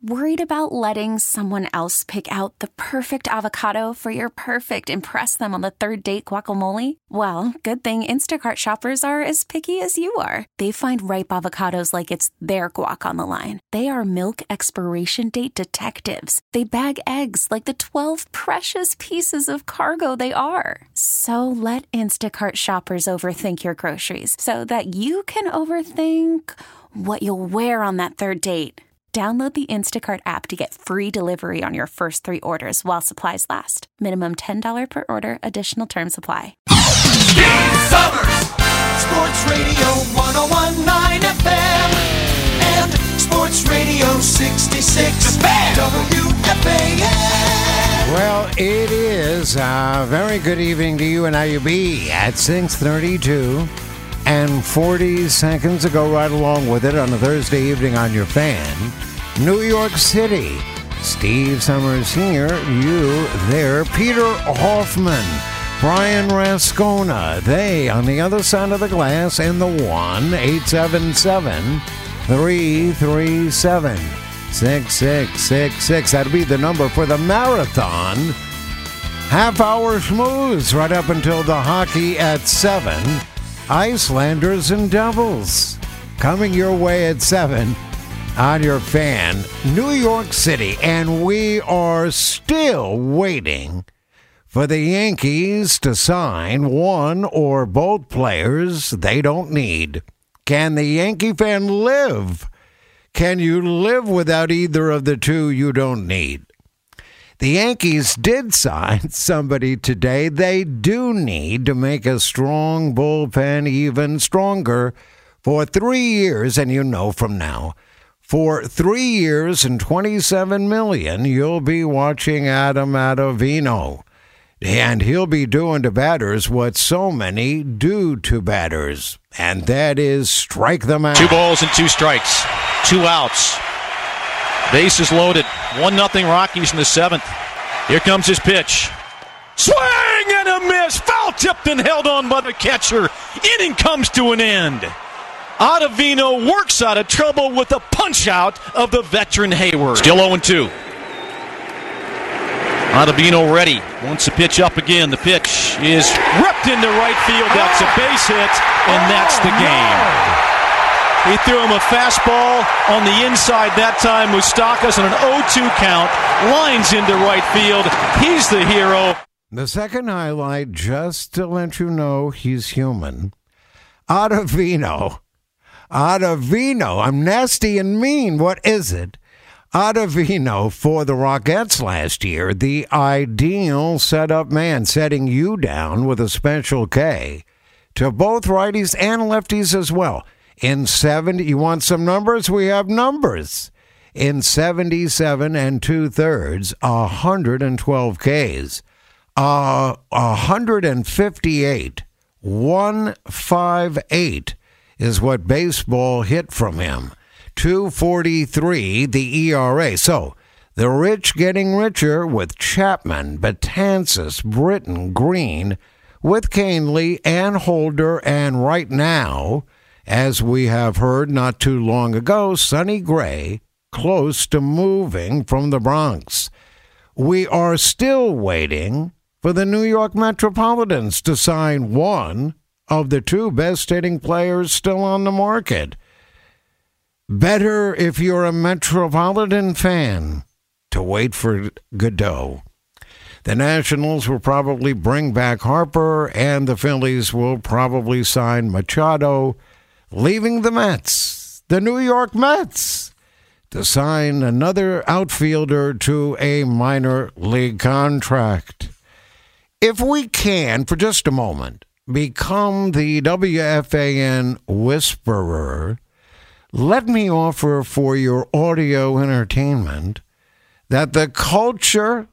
Worried about letting someone else pick out the perfect avocado for your perfect impress them on the third date guacamole? Well, good thing Instacart shoppers are as picky as you are. They find ripe avocados like it's their guac on the line. They are milk expiration date detectives. They bag eggs like the 12 precious pieces of cargo they are. So let Instacart shoppers overthink your groceries so that you can overthink what you'll wear on that third date. Download the Instacart app to get free delivery on your first 3 orders while supplies last. Minimum $10 per order. Additional terms apply. Steve Summers, Sports Radio 101.9 FM and Sports Radio 66 WFAN. Well, it is a very good evening to you and IUB at 6:32. And 40 seconds ago, right along with it on a Thursday evening on your fan, New York City. Steve Summers here, you there. Peter Hoffman, Brian Rascona, they on the other side of the glass, and the 1-877-337-6666. That'll be the number for the marathon. Half-hour schmooze right up until the hockey at 7. Icelanders and Devils coming your way at 7 on your fan, New York City. And we are still waiting for the Yankees to sign one or both players they don't need. Can the Yankee fan live? Can you live without either of the two you don't need? The Yankees did sign somebody today they do need to make a strong bullpen even stronger for 3 years, and you know from now, for 3 years and $27 million, you'll be watching Adam Ottavino, and he'll be doing to batters what so many do to batters, and that is strike them out. 2 balls and 2 strikes, 2 outs. Bases loaded. 1-0 Rockies in the 7th. Here comes his pitch. Swing and a miss. Foul tipped and held on by the catcher. Inning comes to an end. Ottavino works out of trouble with a punch out of the veteran Hayward. Still 0-2. Ottavino ready. Wants the pitch up again. The pitch is ripped into right field. That's a base hit, and that's the game. He threw him a fastball on the inside that time. Moustakas on an 0-2 count. Lines into right field. He's the hero. The second highlight, just to let you know he's human. Ottavino. I'm nasty and mean. What is it? Ottavino for the Rockettes last year, the ideal setup man, setting you down with a special K to both righties and lefties as well. In 70, you want some numbers? We have numbers. In 77 2/3, 112 Ks. 158, 158 is what baseball hit from him. 243, the ERA. So, the rich getting richer with Chapman, Betances, Britton, Green, with Canely and Holder, and right now, as we have heard not too long ago, Sonny Gray close to moving from the Bronx. We are still waiting for the New York Metropolitans to sign one of the 2 best-hitting players still on the market. Better, if you're a Metropolitan fan, to wait for Godot. The Nationals will probably bring back Harper, and the Phillies will probably sign Machado, leaving the Mets, the New York Mets, to sign another outfielder to a minor league contract. If we can, for just a moment, become the WFAN whisperer, let me offer for your audio entertainment that the culture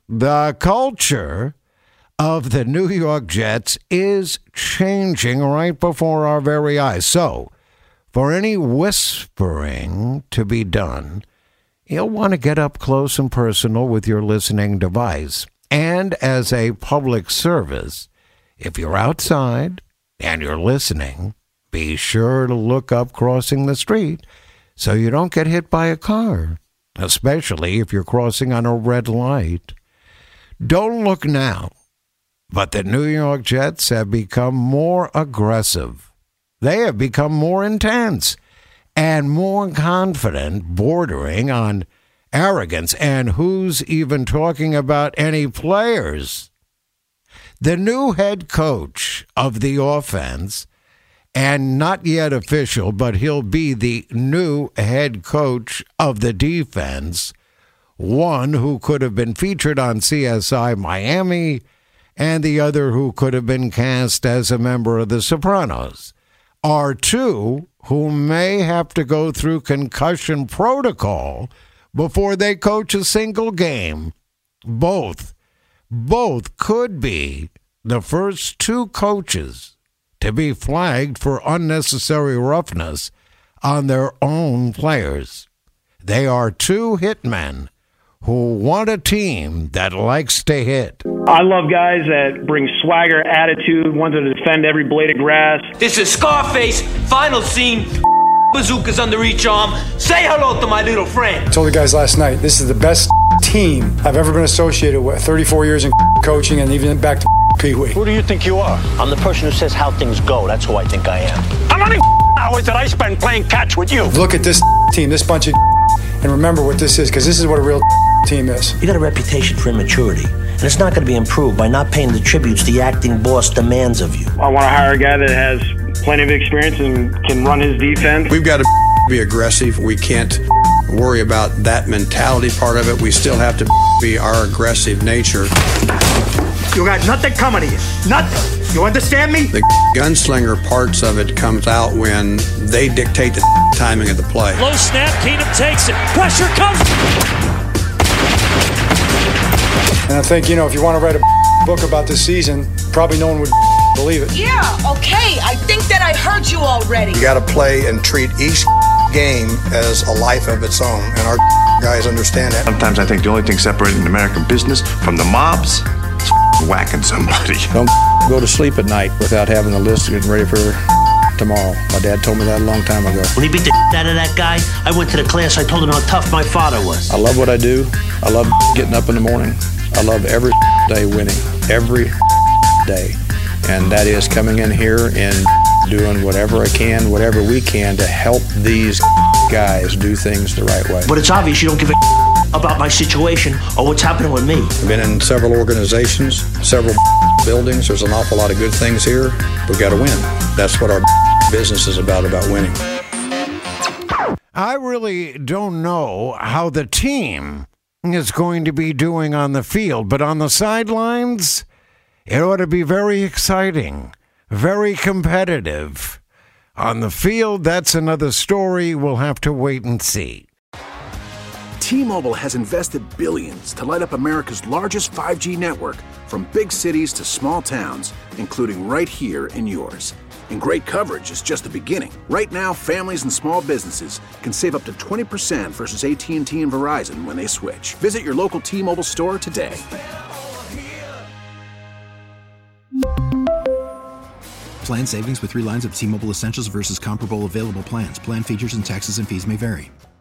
of the New York Jets is changing right before our very eyes. So, for any whispering to be done, you'll want to get up close and personal with your listening device. And as a public service, if you're outside and you're listening, be sure to look up crossing the street so you don't get hit by a car. especially if you're crossing on a red light. Don't look now, but the New York Jets have become more aggressive. They have become more intense and more confident, bordering on arrogance. And who's even talking about any players? The new head coach of the offense, and not yet official, but he'll be the new head coach of the defense, one who could have been featured on CSI Miami, and the other who could have been cast as a member of The Sopranos, are two who may have to go through concussion protocol before they coach a single game. Both could be the first two coaches to be flagged for unnecessary roughness on their own players. They are two hitmen who want a team that likes to hit. I love guys that bring swagger, attitude, want to defend every blade of grass. This is Scarface, final scene. Bazookas under each arm. Say hello to my little friend. I told the guys last night, this is the best team I've ever been associated with. 34 years in coaching and even back to Pee-wee. Who do you think you are? I'm the person who says how things go. That's who I think I am. How many hours did I spend playing catch with you? Look at this team, this bunch of and remember what this is, because this is what a real team is. You got a reputation for immaturity, and it's not going to be improved by not paying the tributes the acting boss demands of you. I want to hire a guy that has plenty of experience and can run his defense. We've got to be aggressive. We can't worry about that mentality part of it. We still have to be our aggressive nature. You got nothing coming to you. Nothing. You understand me? The gunslinger parts of it comes out when they dictate the timing of the play. Low snap, Keenum takes it. Pressure comes. And I think, if you want to write a book about this season, probably no one would believe it. Yeah, okay. I think that I heard you already. You got to play and treat each game as a life of its own, and our guys understand that. Sometimes I think the only thing separating American business from the mobs is whacking somebody. Don't go to sleep at night without having a list getting ready for tomorrow. My dad told me that a long time ago. When he beat the out of that guy, I went to the class, I told him how tough my father was. I love what I do. I love getting up in the morning. I love every day winning. Every day. And that is coming in here and doing whatever I can, whatever we can to help these guys do things the right way. But it's obvious you don't give a about my situation or what's happening with me. I've been in several organizations, several buildings. There's an awful lot of good things here. We've got to win. That's what our business is about winning. I really don't know how the team is going to be doing on the field, but on the sidelines, it ought to be very exciting, very competitive. On the field, that's another story. We'll have to wait and see. T-Mobile has invested billions to light up America's largest 5G network, from big cities to small towns, including right here in yours. And great coverage is just the beginning. Right now, families and small businesses can save up to 20% versus AT&T and Verizon when they switch. Visit your local T-Mobile store today. Plan savings with 3 lines of T-Mobile Essentials versus comparable available plans. Plan features and taxes and fees may vary.